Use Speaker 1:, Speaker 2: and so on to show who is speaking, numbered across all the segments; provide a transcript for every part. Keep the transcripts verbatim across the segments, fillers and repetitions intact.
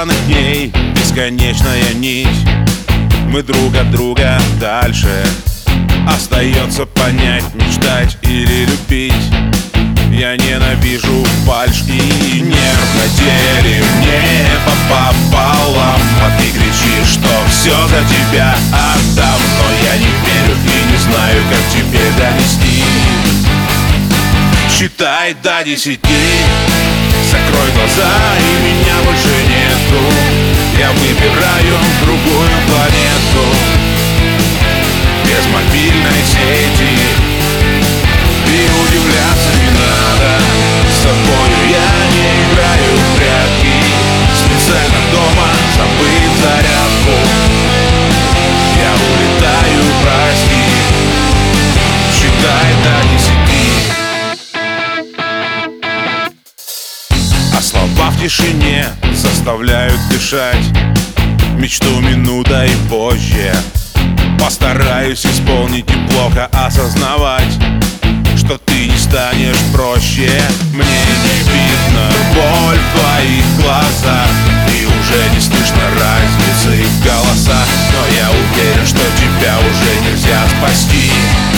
Speaker 1: беспрестанных дней бесконечная нить. Мы друг от друга дальше. Остается понять, мечтать или любить. Я ненавижу фальшь и нервно делим небо пополам. А ты кричишь, что все за тебя отдам. Но я не верю и не знаю, как теперь донести. Считай до десяти, закрой глаза, и меня больше нету. Я выбираю другую планету, без мобильной сети. И удивляться не надо, с тобою я не играю в прятки. Специально дома забыть зарядку. Я улетаю, прости. Считай до десяти. А слова в тишине заставляют дышать. Мечту минутой позже постараюсь исполнить и плохо осознавать, что ты не станешь проще. Мне не видно боль в твоих глазах, и уже не слышно разницы в голосах. Но я уверен, что тебя уже нельзя спасти.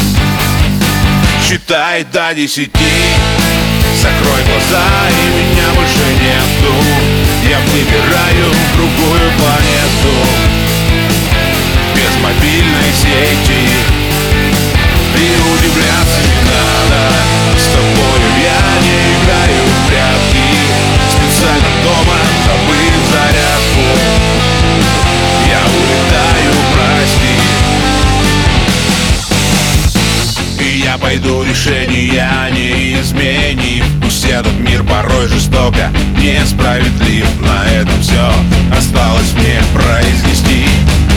Speaker 1: Считай до десяти, закрой глаза, и меня больше нету. Я выбираю другую планету, без мобильной сети. И удивляться не надо, с тобою я не играю в прятки. Специально дома забыть зарядку. Я улетаю, прости. И я пойду, решения не изменив. Пусть этот мир порой жестоко несправедлив. На этом все осталось мне произнести.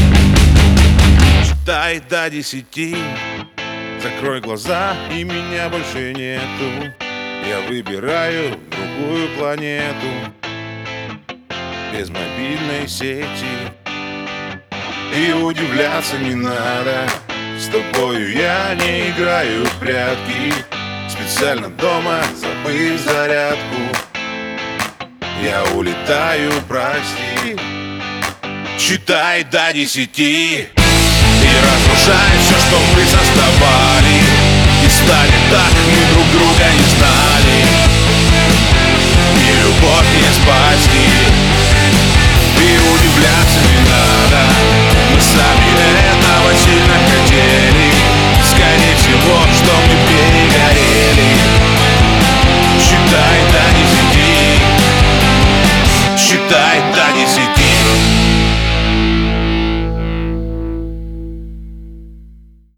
Speaker 1: Считай до десяти, закрой глаза, и меня больше нету. Я выбираю другую планету, без мобильной сети. И удивляться не надо, с тобою я не играю в прятки. Специально дома забыв зарядку. Я улетаю, прости. Считай до десяти и разрушай все, что мы создавали. И станет так, мы друг друга не знали. Ни любовь не спасти.